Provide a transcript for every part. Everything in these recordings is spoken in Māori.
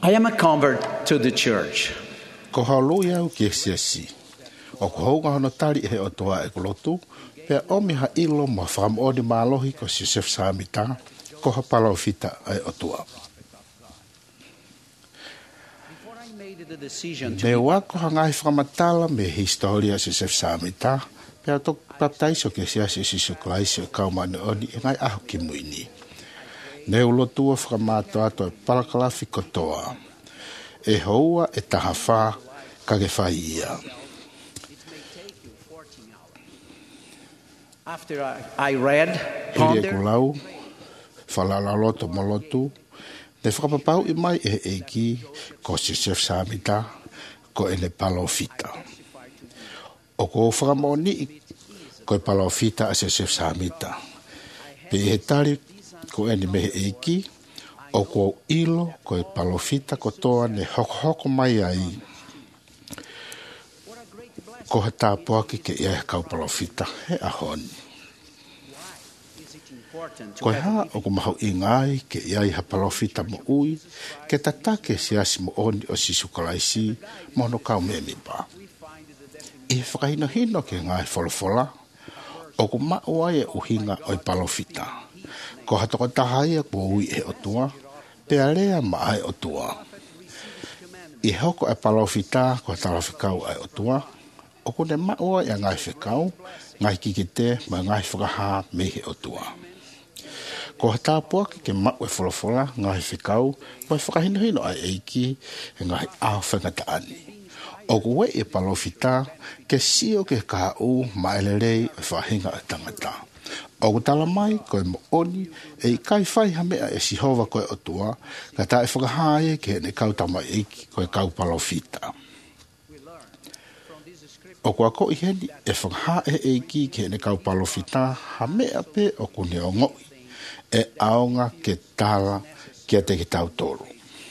I am a convert to the church. Ko halo ia ke siasi. O ko hau ngahana tari he o toa e kolotu, pea omi ha ilo ma wham o di malohi ko si Joseph Samita, ko ha palau fita e o toa. Me wako hangai whamatala me historia si Joseph Samita, pea tok baptaiso ke siasi si suklaisi o kaumane oni e ngai aho ki muini. Ne ulotua whamatoa to e palakalafi kotoa. E houa e tahawha kage whai ia. After I read, Ili e kulau, whalalaloto molotu, te whakapapau i mai e eki ko si Joseph Samita, ko ene palofita. O ko whakamoni ko e palofita a Joseph Samita. Pe e tari ko ene mehe eki, o ko ilo ko e palofita ko toa ne hoko mai ai. Ko he tāpuaki ke ia kau palofita he ahoni. Ko ha o ko mahau ingai ke ia ha palofita mo ui, ke tatake siasi mo oni o sisukalaisi mono kau memipa. I whakahino hino ke ngai folofola, o ko maua e uhinga o i palofita. Ko hatoko tahai ko ui e otua, pe area ma ai otua. I hoko e palofita ko talafikau ai otua, o ko ne maua e ngai whikau, ngai kikite ma ngai whakaha mehe otua. Ko hatapua ke mau e wholofola ngai whikau, mai whakahinohino ai eiki e ngai au whangataani. O ko we e palofita ke sio ke kau ma elerei e whahinga e tangata. O ko tala mai ko e mooni e i kai whai hamea e sihova ko e otua, ka ta e whakahae ke ne kau tama eiki ko e kau palofita. O ko ako i heni e whakahae eiki ke ne kau palofita hamea pe o ko ne o ngoi e aonga ke tala ke te ki tau tolu.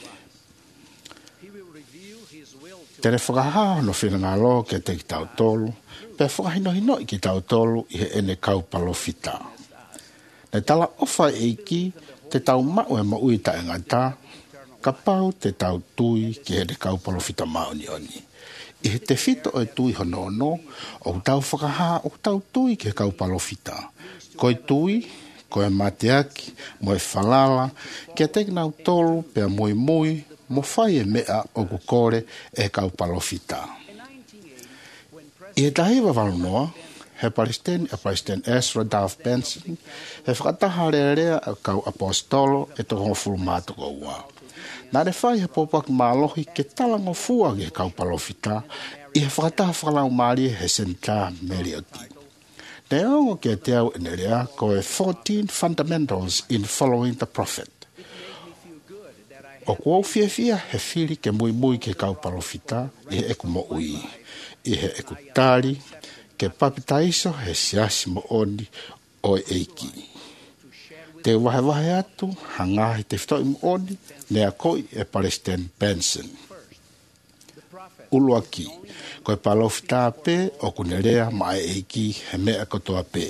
Tere whakahae no whinangalo ke te ki tau tolu, pe whakahinohino i ki tau tolu i he ene kau palofita. Ne tala ofa eiki te tau mau e maui ta e ngata, ka pau te tau tui ki he kau palofita maoni oni. I he te fito o e tui honono, o tau whakaha o tau tui ki he kau palofita. Ko e tui, ko e mateaki, mo e whalala, ki a teki nau tolu pe a mui mui, mo whai e mea o kukore e kau palofita. I he tahiwa walonoa, he Palestine Ezra Dove Benson, he whakataha rea a kau apostolo e tohongo fulumato ko ua. Nā re whai he popaki mālohi ke talango fua ki he kau palofita, i he whakataha whakalau maari he Senta Merioti. Ne ongo ke te au ene rea ko e 14 fundamentals in following the prophet. O kua fia he whiri ke mui ke kau palofita i he eku mo ui. I he eku tari ke papitaiso he siasi mo oni o eiki. Te wahe atu hangahi te whitoi mo oni ne a koi e Palestine Benson. Ulua ki, ko e palofita pe o kunerea ma e eiki he mea kotoa pe.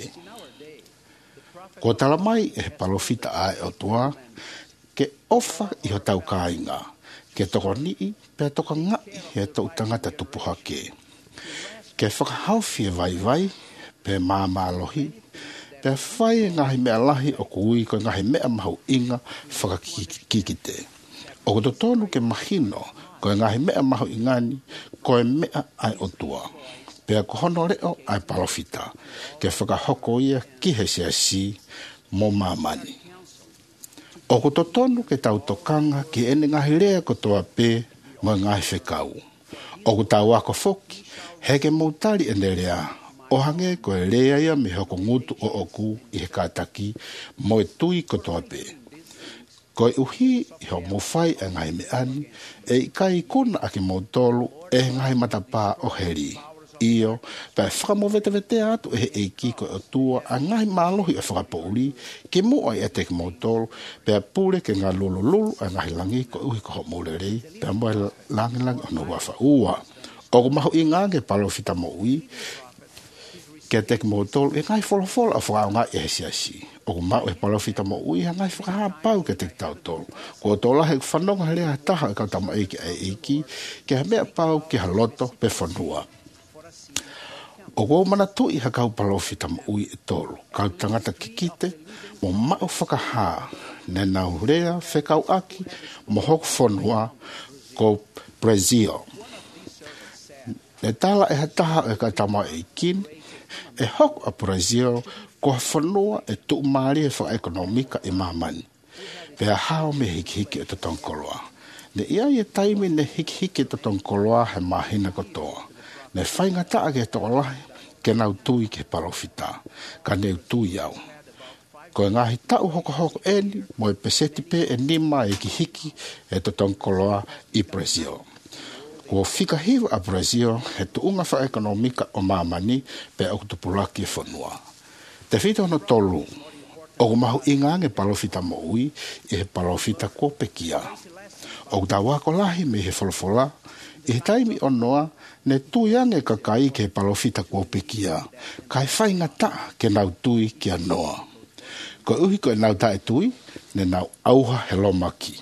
Ko tala mai e he palofita a e o tua, ke ofa i ho tau kāinga, ke toko nii pe toka ngai he tau tangata tupuhake. Ke whakahauwhi e vai, pe māmālohi, pe whai ngahi mea lahi o kui ko ngahi mea mahu inga whakakikite. O ko tonu ke mahino, ko ngahi mea mahu ingani, ko e mea ai o tua. Pe ko hono reo ai palofita, ke whakahoko ia ki he siasi mo mamani. O ko tonu ke tau tokanga ki ene ngahi rea ko toa pe mo ngahi whekau. O ko tau ako foki, heke moutari ene rea, o hange ko e rea ia me hoko ngutu o oku i he kātaki mo e tui ko toa pe. Ko e uhi i ho mowhai e ngai me ani, e i kai kuna aki moutolu e ngai matapā o heri. Io, pe whakamowete atu e he eiki ko e tua a ngai mālohi e whakapouri, ke mua i e teki moutolu, pe a pūre ke ngā lulu a ngai langi ko uhi ko ho mourerei, pe a mua langi ono wafa ua. O ko mahu i ngange palofita mo ui, ke teki moutolu e ngai wholofola a whakao ngai e he siasi. o mau e palofita mo ui hanga i whakahapau ke te tau tolu. Ko tola he whanonga lea taha e kautama eiki e eiki, ke ha mea pau ke ha loto pe whanua. O go mana tui ha kau palofita mo ui e tolu, kau tangata kikite, mo mau whakaha, ne nau rea whekau aki, mo hoku whanua ko Brazil. Ne tala e hataha e kautama eiki, e hoku a Brazil, ko whanua e tu maari e whaekonomika e mamani. Pea hao me hiki e totongkoloa. Ne ia e taimi ne hiki e totongkoloa he mahina kotoa. Ne whainga taa ke tokolahi ke nau tui ke palofita. Ka neu tui au. Ko e ngahi tau hoko eni mo e peseti pe e nima e ki hiki e totongkoloa i Brazil. Ko fika hiwa a Brazil he tuunga whaekonomika o mamani pe au tupulaki e whanua. Te whita ono tolu, o mahu ingange palofita mo ui, i he palofita ko pekia. O ta wako lahi me he wholofola, i he taimi onoa, ne tuiange kakai ke he palofita ko pekia, kai whainga ta ke nau tui ki anoa. Ko uhi ko e nau ta e tui, ne nau auha he lomaki.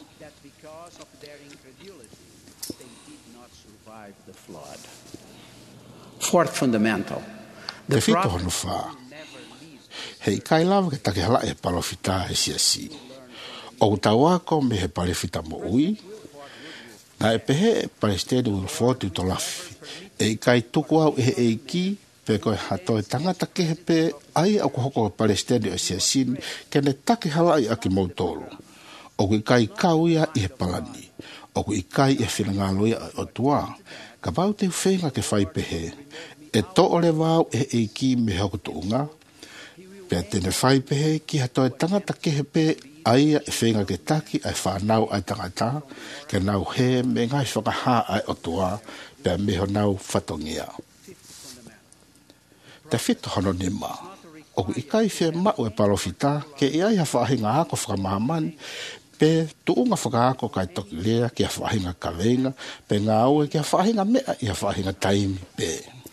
Fourth fundamental. Te whita ono whaa. Hei kai lava ke take hala e palofita e siasi. O tawako me he palofita mo ui. Na e pehe e palestene wilforti to lafi. E kai tuku au e eiki pe koe hato e tangata ke he pe ai au hoko palestene e siasi ke ne take hala i aki mautoro. O kai kauia i he palani. O kai e whingaloia o tua. Ka pau te whenga ke whai pehe. E to ole wau e eiki me hoko tuunga. Pea tene whai pehe ki hato e tangata kehe pe aia e whenga ke taki ai whanau ai tangata ke nau he me ngai whakaha ai otua pea meho nau whatongia. Te whito hono nima. Oku ikai whea mau e palofita ke iai ha whahinga hako whakamahaman pe tuunga whakahako kai toki lea ki ha whahinga kawenga pe ngā ue ki ha whahinga mea i ha whahinga taimi pe.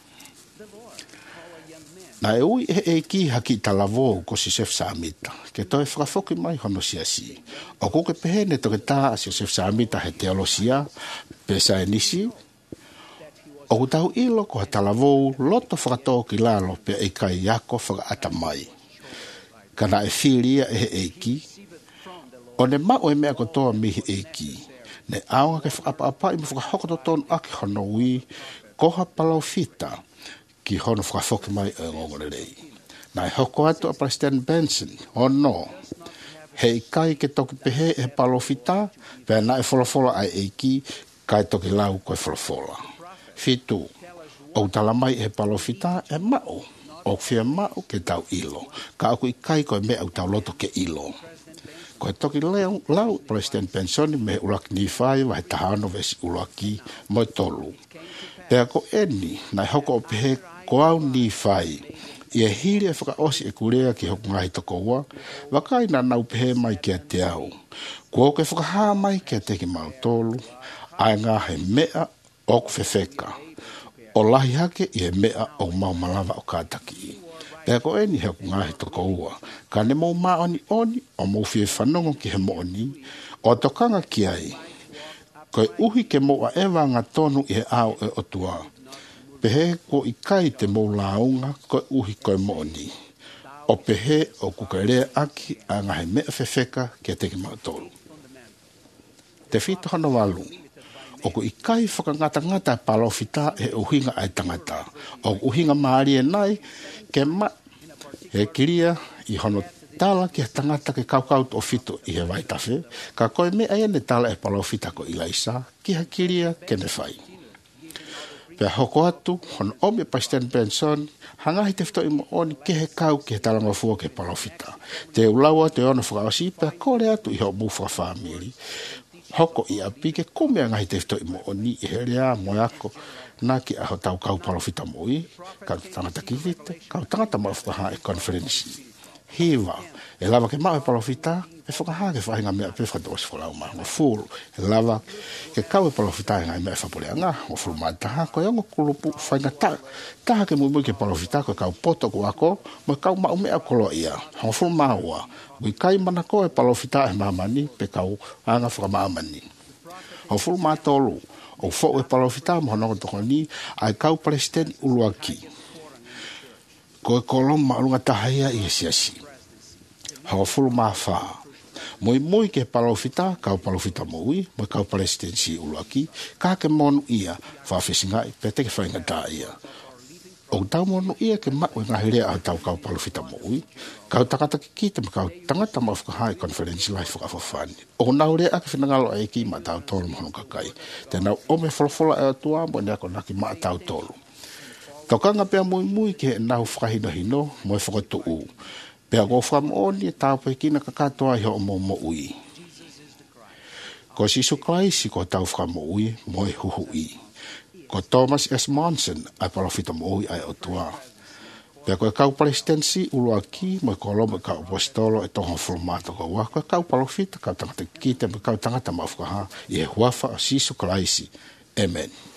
Na e ui e ki haki talavo ko si Sef Samita. Ke toi whakafoki mai hono siasi. O kuke pehe ne toke tā si Sef Samita he teolosia, pe sa e nisi. O kutau ilo ko ha talavo loto whakatō ki lalo pe e kai yako whakaata mai. Kana e whiria e ki. O ne mao e mea kotoa mihi e ki. Ne aonga ke whakapa i mu whakahokoto tonu aki hono ui koha palofita. Ki hono whakafoki mai e ngongore rei. Nai hoko atu a President Benson, no. Hei kai ke toki pehe e palofita, pea nai wholofola ai eiki, kai toki lau koe wholofola. Fitu, o talamai e palofita e mao, o whia mao ke tau ilo, ka aku i kai koe mea au tau loto ke ilo. Koe toki lau President Benson me ulaki ni whai, vai tahano vesi ulaki moi tolu. Pea ko eni, nai hoko o pehe ko au ni whai, i e hiri e whakaosi e kurea ki hoku ngahi toko ua, wakai na nau pehe mai kia te au. Ko ke whakaha mai kia te ki mau tolu, ai ngā he mea o ku whewheka. O lahi hake i he mea o mau malawa o kātaki. Pea ko eni he hoku ngahi toko ua, ka ne mau maoni oni o mau whie whanongo ki he mooni, o tokanga ki ai. Koe uhi ke moa ewa ngā tonu i he au e otua. Pehe ko i kai te mou launga koe uhi koe mooni. O pehe o kukarea aki a ngahe mea whewheka kia teki mautolu. Te whito hana walu. O ko i kai whakangata palofita he uhinga ai tangata. O uhinga maari e nai ke ma he kiria i hono tala ki tangata ke kaukau o fito i he waitafe. Ka koe mea ene tala e palofita ko ilaisa ki ha kiria ke ne whai. Pea hoko atu, hono ome President Benson, hangahi te whito i mo oni ke he kau ke he talanga fua ke palofita. Te ulaua te ono whakaosi, pea kore atu i hau mu whakawhamiri. Hoko i api ke kume angahi te whito i mo oni i he rea moeako na ki aho tau kau palofita mo i, kau tangata ki vite, kau tangata mau whakaha e konferensi. hiva e lava ke mau e palofita e whakaha ke whahinga mea pe whakatos whalau ma o fulu e lava ke kau e palofita e ngai mea whapuleanga o fulu mataha ko iango kulupu whainga taha ke mui ke palofita ko kau poto ko ako mo kau mau mea kolo ia o fulu maua ui kai mana ko e palofita e mamani pe kau anga whakamamani o fulu matolu o fo e palofita mo honoko toko ni ai kau palestini uluaki ko e kolom maalunga tahaya i siasi. Hau fulu mawha. Moi ke palofita, kau palofita moui, moi kau palestinsi uluaki, ka ke monu ia, whawhisinga i pete ke whainga tā ia. O tau monu ia ke mau e ngahirea a tau kau palofita moui, kau takata ki kita, kau tangata mawhakahai konferensi lai whakawhawhani. O naurea ake whinangalo e ki ma tau tolu mohonu kakai. Te nau ome wholofola e atua, mo ne ako naki ma tau tolu. Tokanga pea mui ke nau whakahino mo e whakatu pea ko whakamooni e tau pe kina kakatoa i ho mo ui. Ko Sisu Klaisi ko tau whakamoui mo e huhui. Ko Thomas S. Monson ai palofita mo ui ai otua. Pea ko e kau palestinsi uluaki mo e kolomo e kau apostolo e tohon formato ko wa ko e kau palofita kau tangata kita me kau tangata mawhakaha i e huafa o Sisu Klaisi. Amen.